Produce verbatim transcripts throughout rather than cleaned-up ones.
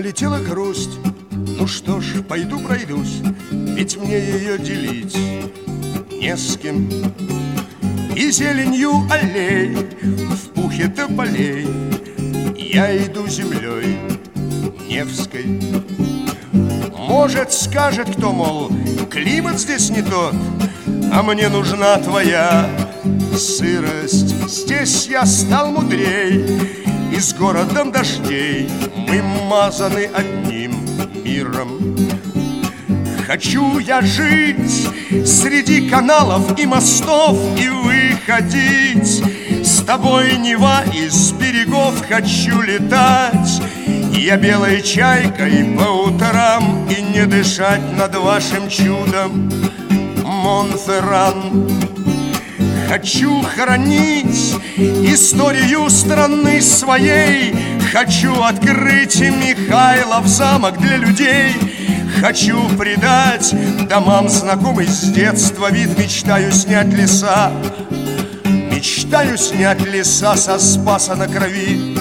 Налетела грусть, ну что ж, пойду пройдусь, ведь мне ее делить не с кем. И зеленью аллей, в пухе тополей я иду землей Невской. Может, скажет кто, мол, климат здесь не тот, а мне нужна твоя сырость. Здесь я стал мудрей, и с городом дождей мы мазаны одним миром. Хочу я жить среди каналов и мостов и выходить с тобой, Нева, из берегов. Хочу летать я белой чайкой по утрам и не дышать над вашим чудом, Монферран. Хочу хранить историю страны своей, хочу открыть Михайлов замок для людей. Хочу придать домам знакомый с детства вид, мечтаю снять леса, мечтаю снять леса со Спаса на Крови.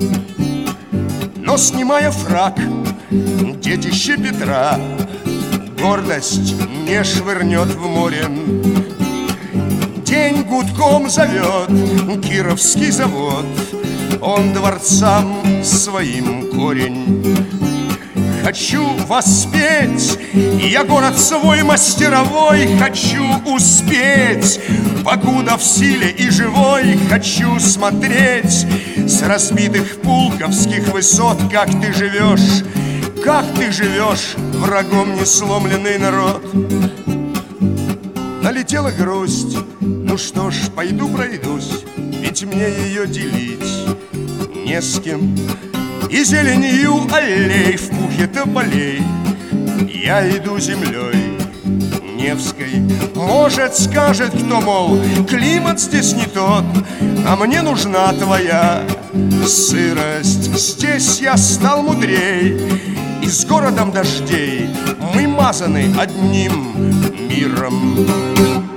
Но снимая фрак, детище Петра гордость не швырнет в море. День гудком зовет Кировский завод, он дворцам своим корень. Хочу воспеть я город свой мастеровой, хочу успеть, покуда в силе и живой. Хочу смотреть с разбитых пулковских высот, как ты живешь, как ты живешь, врагом не сломленный народ. Налетела грусть, ну что ж, пойду пройдусь, ведь мне ее делить не с кем. И зеленью аллей, в пухе тополей я иду землей Невской. Может, скажет кто, мол, климат здесь не тот, а мне нужна твоя сырость. Здесь я стал мудрей, и с городом дождей мы мазаны одним миром.